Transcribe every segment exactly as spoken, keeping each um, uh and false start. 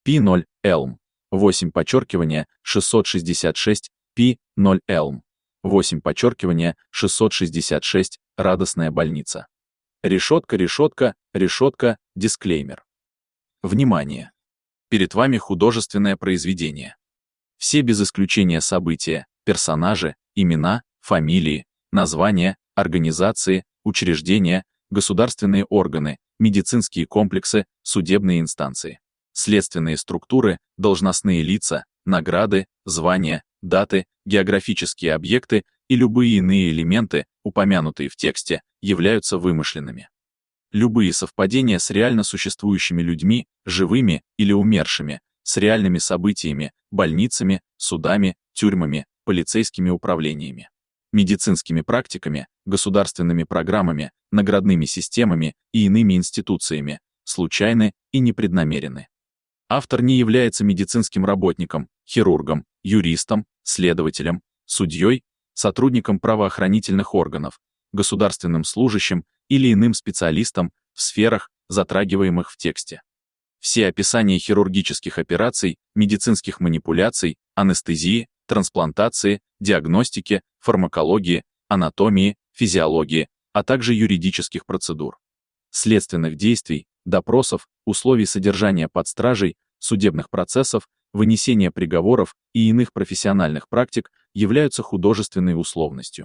пи ноль Elm, восемь подчеркивание шестьсот шестьдесят шесть, пи ноль Elm, восемь подчеркивание шестьсот шестьдесят шесть, радостная больница. Решетка, решетка, решетка, дисклеймер. Внимание! Перед вами художественное произведение. Все без исключения события, персонажи, имена, фамилии, названия, организации, учреждения, государственные органы, медицинские комплексы, судебные инстанции, следственные структуры, должностные лица, награды, звания, даты, географические объекты и любые иные элементы, упомянутые в тексте, являются вымышленными. Любые совпадения с реально существующими людьми, живыми или умершими, с реальными событиями, больницами, судами, тюрьмами, полицейскими управлениями, медицинскими практиками, государственными программами, наградными системами и иными институциями, случайны и непреднамерены. Автор не является медицинским работником, хирургом, юристом, следователем, судьей, сотрудником правоохранительных органов, государственным служащим или иным специалистом в сферах, затрагиваемых в тексте. Все описания хирургических операций, медицинских манипуляций, анестезии, трансплантации, диагностики, фармакологии, анатомии, физиологии, а также юридических процедур, следственных действий, допросов, условий содержания под стражей, судебных процессов, вынесения приговоров и иных профессиональных практик являются художественной условностью.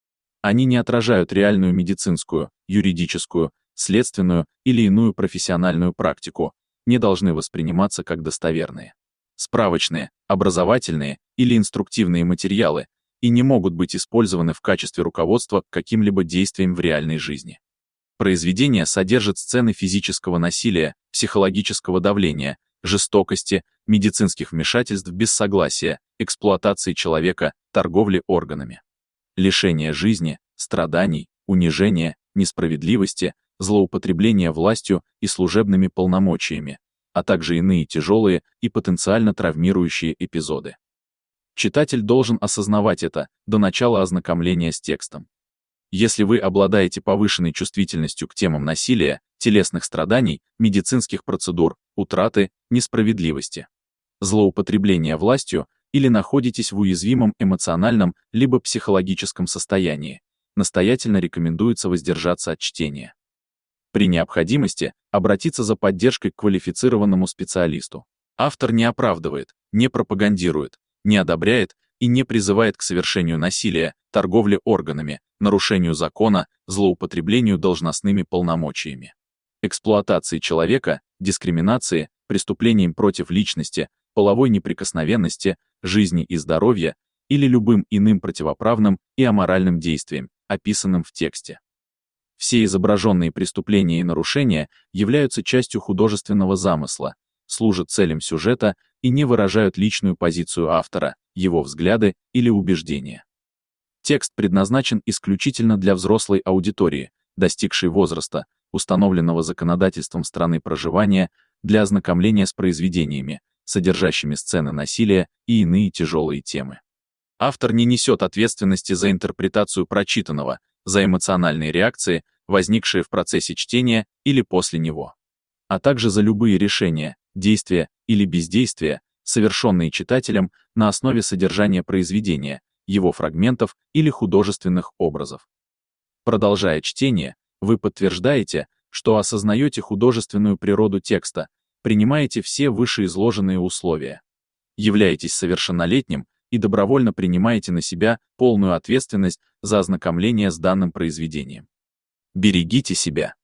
Они не отражают реальную медицинскую, юридическую, следственную или иную профессиональную практику, не должны восприниматься как достоверные, справочные, образовательные или инструктивные материалы и не могут быть использованы в качестве руководства к каким-либо действиям в реальной жизни. Произведение содержит сцены физического насилия, психологического давления, жестокости, медицинских вмешательств без согласия, эксплуатации человека, торговли органами, лишения жизни, страданий, унижения, несправедливости, злоупотребления властью и служебными полномочиями, а также иные тяжелые и потенциально травмирующие эпизоды. Читатель должен осознавать это до начала ознакомления с текстом. Если вы обладаете повышенной чувствительностью к темам насилия, телесных страданий, медицинских процедур, утраты, несправедливости, злоупотребления властью или находитесь в уязвимом эмоциональном либо психологическом состоянии, настоятельно рекомендуется воздержаться от чтения. При необходимости обратиться за поддержкой к квалифицированному специалисту. Автор не оправдывает, не пропагандирует, не одобряет и не призывает к совершению насилия, торговле органами, нарушению закона, злоупотреблению должностными полномочиями, эксплуатации человека, дискриминации, преступлениям против личности, половой неприкосновенности, жизни и здоровья или любым иным противоправным и аморальным действиям, описанным в тексте. Все изображенные преступления и нарушения являются частью художественного замысла, служат целям сюжета и не выражают личную позицию автора, его взгляды или убеждения. Текст предназначен исключительно для взрослой аудитории, достигшей возраста, установленного законодательством страны проживания, для ознакомления с произведениями, содержащими сцены насилия и иные тяжелые темы. Автор не несет ответственности за интерпретацию прочитанного, за эмоциональные реакции, возникшие в процессе чтения или после него, а также за любые решения, действия или бездействия, совершенные читателем на основе содержания произведения, его фрагментов или художественных образов. Продолжая чтение, вы подтверждаете, что осознаете художественную природу текста, принимаете все вышеизложенные условия, являетесь совершеннолетним и добровольно принимаете на себя полную ответственность за ознакомление с данным произведением. Берегите себя.